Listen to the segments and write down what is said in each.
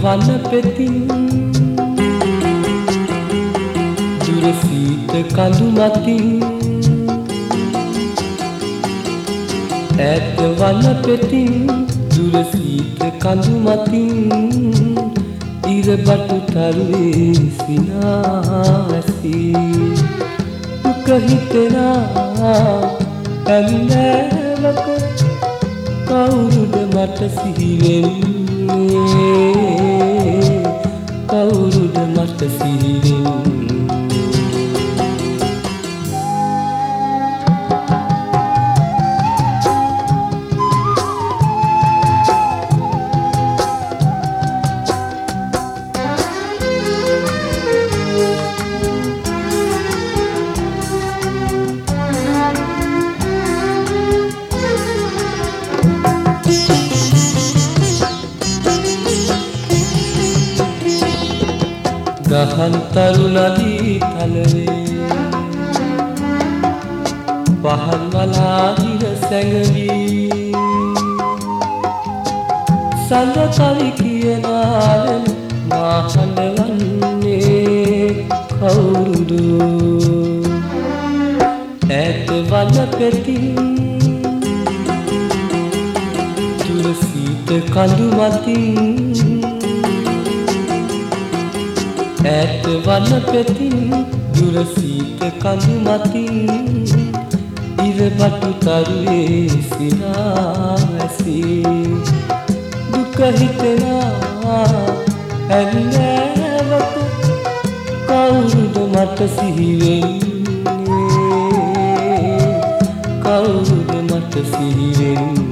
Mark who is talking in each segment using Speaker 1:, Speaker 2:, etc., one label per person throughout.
Speaker 1: වන පෙතින් දුර සීත කඳු මතින් ඈත වන පෙතින් දුර සීත කඳු මතින් ඉර බටු තරුවේ සිනාසි දුක හිතෙනා ඇන්නෑවක කවුරුද මට සිහිවෙන්නේ කවුරුද මට සිහිවෙන්නේ ගහන් තරු නදී තලවේ පහන් වලා හිර සැඟවී සඳ කවි කියනාලෙන් මා හඬවන්නේ කවුරුද ඈත වන පෙතින් දුර සීත කඳු මතින් ඈත වන පෙතින් දුර සීත කඳු මතින් ඉර බටු තරුවේ සිනාසි දුක හිතෙනා ඇන්නෑවක කවුරුද මට සිහිවෙන්නේ කවුරුද මට සිහිවෙන්නේ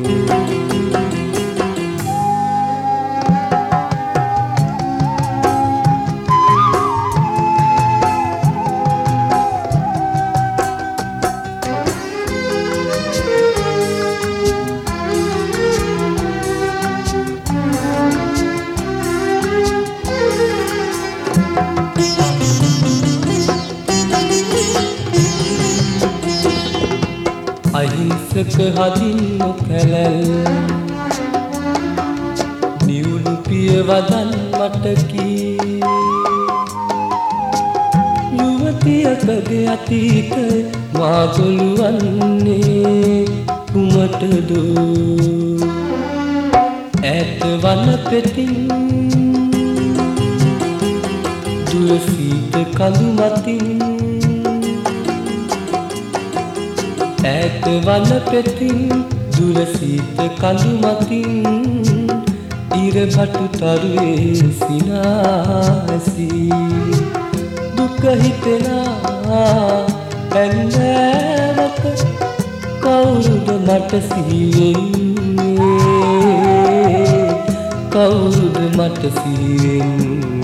Speaker 1: අහිංසක හදින් නොකැලැල් නිවුණු පියවදන් මට කී යුවතියකගේ අතීතය මා ගොළුවන්නේ කුමටද ඈත වන පෙතින් දුර සීත කඳු මතින් ඈත වන පෙතින් දුර සීත කඳු මතින් ඉර බටු තරුවේ සිනාසි දුක හිතෙනා ඇන්නෑවක කවුරුද මට සිහිවෙන්නේ කවුරුද මට සිහිවෙන්නේ